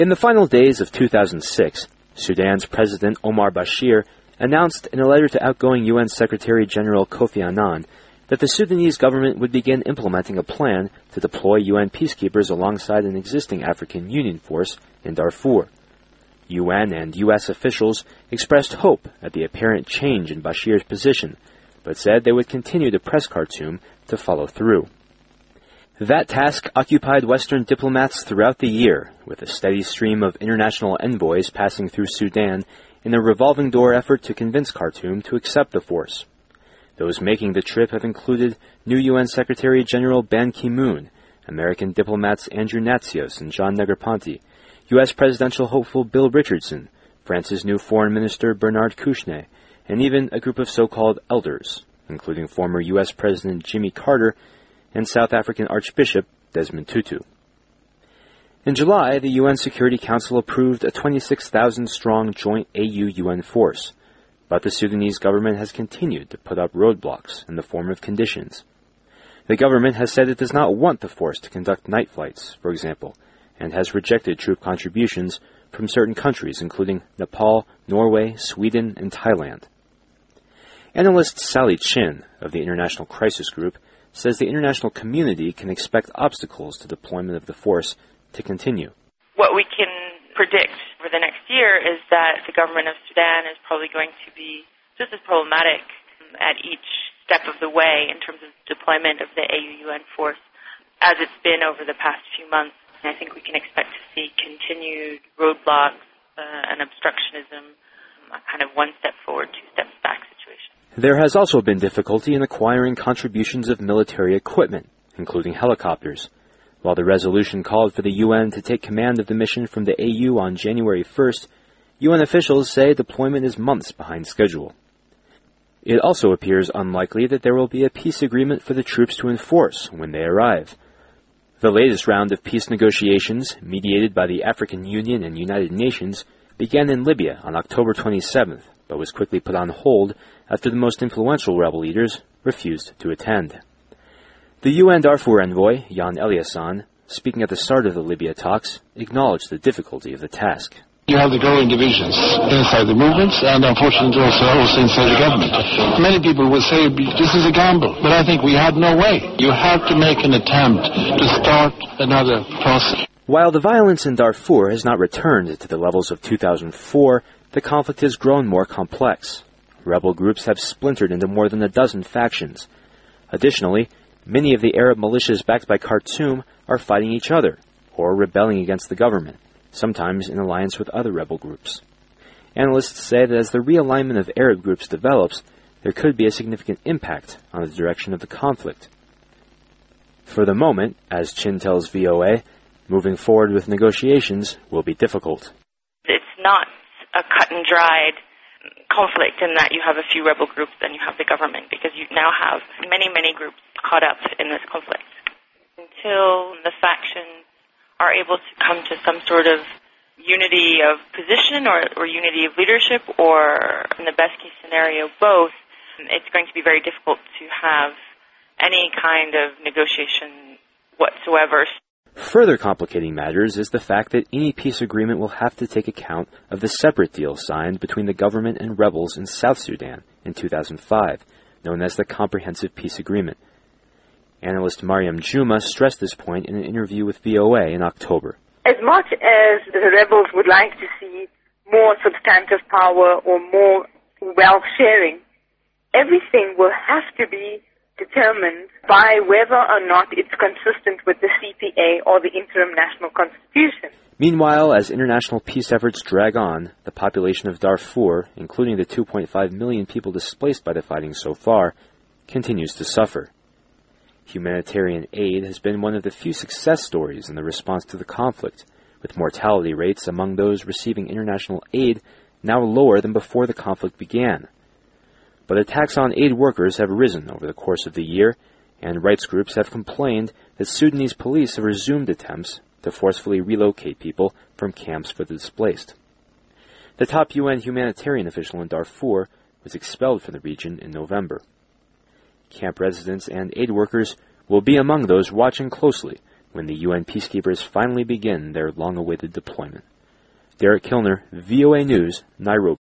In the final days of 2006, Sudan's President Omar Bashir announced in a letter to outgoing UN Secretary-General Kofi Annan that the Sudanese government would begin implementing a plan to deploy UN peacekeepers alongside an existing African Union force in Darfur. UN and U.S. officials expressed hope at the apparent change in Bashir's position, but said they would continue to press Khartoum to follow through. That task occupied Western diplomats throughout the year, with a steady stream of international envoys passing through Sudan in a revolving door effort to convince Khartoum to accept the force. Those making the trip have included new UN Secretary-General Ban Ki-moon, American diplomats Andrew Natsios and John Negroponte, U.S. presidential hopeful Bill Richardson, France's new Foreign Minister Bernard Kouchner, and even a group of so-called elders, including former U.S. President Jimmy Carter and South African Archbishop Desmond Tutu. In July, the UN Security Council approved a 26,000-strong joint AU-UN force, but the Sudanese government has continued to put up roadblocks in the form of conditions. The government has said it does not want the force to conduct night flights, for example, and has rejected troop contributions from certain countries, including Nepal, Norway, Sweden, and Thailand. Analyst Sally Chin of the International Crisis Group says the international community can expect obstacles to deployment of the force to continue. What we can predict for the next year is that the government of Sudan is probably going to be just as problematic at each step of the way in terms of deployment of the AU-UN force as it's been over the past few months. And I think we can expect to see continued roadblocks and obstructionism, a kind of one step forward, two steps back situation. There has also been difficulty in acquiring contributions of military equipment, including helicopters. While the resolution called for the UN to take command of the mission from the AU on January 1st, UN officials say deployment is months behind schedule. It also appears unlikely that there will be a peace agreement for the troops to enforce when they arrive. The latest round of peace negotiations, mediated by the African Union and United Nations, began in Libya on October 27th, but was quickly put on hold after the most influential rebel leaders refused to attend. The UN Darfur envoy, Jan Eliasson, speaking at the start of the Libya talks, acknowledged the difficulty of the task. You have the growing divisions inside the movements and unfortunately also inside the government. Many people will say this is a gamble, but I think we had no way. You have to make an attempt to start another process. While the violence in Darfur has not returned to the levels of 2004, the conflict has grown more complex. Rebel groups have splintered into more than a dozen factions. Additionally, many of the Arab militias backed by Khartoum are fighting each other or rebelling against the government, sometimes in alliance with other rebel groups. Analysts say that as the realignment of Arab groups develops, there could be a significant impact on the direction of the conflict. For the moment, as Chin tells VOA, moving forward with negotiations will be difficult. It's not a cut and dried conflict in that you have a few rebel groups and you have the government, because you now have many groups caught up in this conflict. Until the factions are able to come to some sort of unity of position or unity of leadership, or in the best case scenario both, it's going to be very difficult to have any kind of negotiation whatsoever. Further complicating matters is the fact that any peace agreement will have to take account of the separate deal signed between the government and rebels in South Sudan in 2005, known as the Comprehensive Peace Agreement. Analyst Mariam Juma stressed this point in an interview with VOA in October. As much as the rebels would like to see more substantive power or more wealth sharing, everything will have to be determined by whether or not it's consistent with the CPA or the Interim National Constitution. Meanwhile, as international peace efforts drag on, the population of Darfur, including the 2.5 million people displaced by the fighting so far, continues to suffer. Humanitarian aid has been one of the few success stories in the response to the conflict, with mortality rates among those receiving international aid now lower than before the conflict began. But attacks on aid workers have risen over the course of the year, and rights groups have complained that Sudanese police have resumed attempts to forcefully relocate people from camps for the displaced. The top UN humanitarian official in Darfur was expelled from the region in November. Camp residents and aid workers will be among those watching closely when the UN peacekeepers finally begin their long-awaited deployment. Derek Kilner, VOA News, Nairobi.